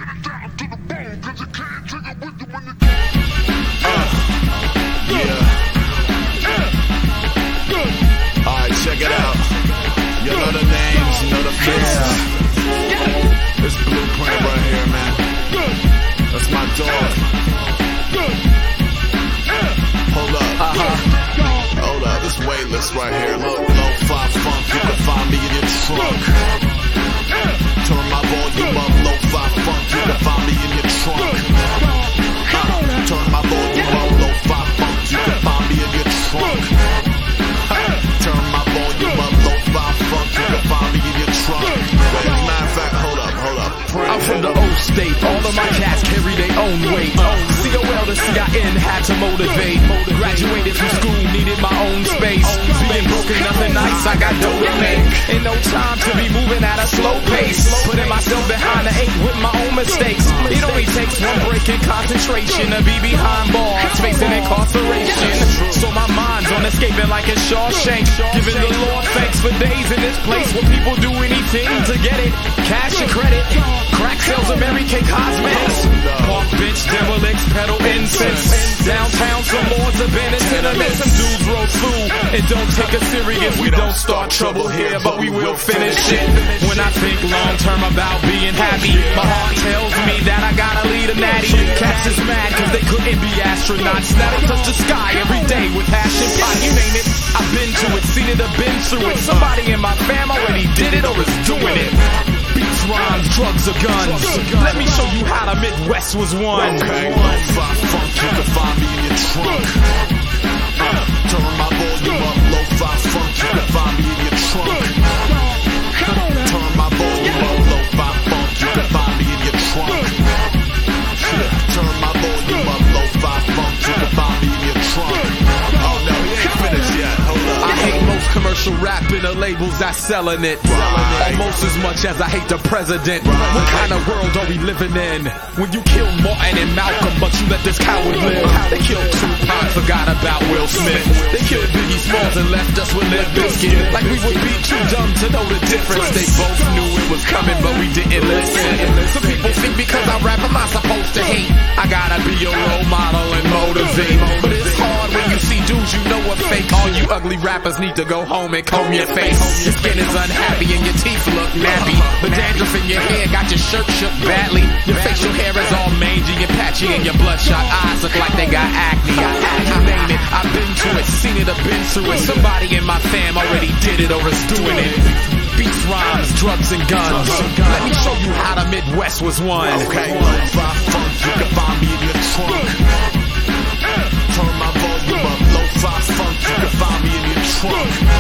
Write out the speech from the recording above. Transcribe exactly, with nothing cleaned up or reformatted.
Alright, check it out. You know the names, you know the faces. This Blueprint right here, man. That's my dog. Hold up. Uh-huh. Hold up, this Weightless right here. Look, lo-fi funk, you can find me in your trunk. Turn my volume up, lo-fi funk, you can find me in your trunk. Uh, turn my volume up, lo-fi funk, you can find me in your trunk. Turn my volume up, lo-fi funk, you can find me in your trunk. Wait, as a matter of fact, hold up, hold up. I'm from the O state, all of my cats carry their own weight. C O L to C I N had to motivate. Graduated from school, needed my own space. Being broken, nothing nice, I got dough to make. Ain't no time to be moving at a slow pace. Putting myself behind the eight with my own mistakes. It only takes one break in concentration to be behind bars, facing incarceration. So my mind's on escaping like it's Shawshank. Giving the Lord thanks for days in this place where people do anything to get it. Cash and credit, crack sales of Mary Kay Cosmetics. Park bench, derelicts, pedal incense. Downtown, some lords abandoned tenements. Some dudes roll through and don't take us serious. We don't start trouble here, but we will finish it. When I think long term about being happy, my heart tells me that I gotta lead a natty. Cats is mad cause they couldn't be astronauts. Now they touch the sky every day with passion pot. You name it, I've been to it, seen it, I've been through it. Somebody in my fam already did it or is doing it. Beats, rhymes, drugs, or guns. Let me show you how the Midwest was won. Okay, lo-fi funk, you can find me in your trunk. Uh, turn my volume up, lo-fi funk, you can find me in your trunk. Turn my volume up, lo-fi funk, you can find me in your trunk. Turn my volume up, lo-fi funk, you can find me in your trunk. Oh no, he ain't finished yet, hold up. I hate most commercial rap and the labels that's selling it. Right. Almost as much as I hate the president. Right. What kind of world are we living in? When you kill Martin and Malcolm, but you let this coward live. They killed Tupac, forgot about Will Smith. They killed Biggie Smalls and left us with Limp Bizkit. Like we would be too dumb to know the difference. They both knew it was coming, but we didn't listen. Some people think because I rap, I'm not supposed to hate. I gotta be a role model and motivate. But it's hard when you see dudes you know are fake. All you ugly rappers need to go home and comb your face. Your skin is unhappy and your teeth look nappy. The dandruff in your hair got your shirt shook badly. Your facial hair is all mangy and patchy, and your bloodshot eyes look like they got acne. You name it, I've been to it, seen it, I've been through it. Somebody in my fam already did it or is doing it. Beats, rhymes, drugs, and guns. Let me show you how the Midwest was won. Okay, lo-fi funk, you can find me in your trunk. Turn my volume up, lo-fi funk, you can find me in your trunk.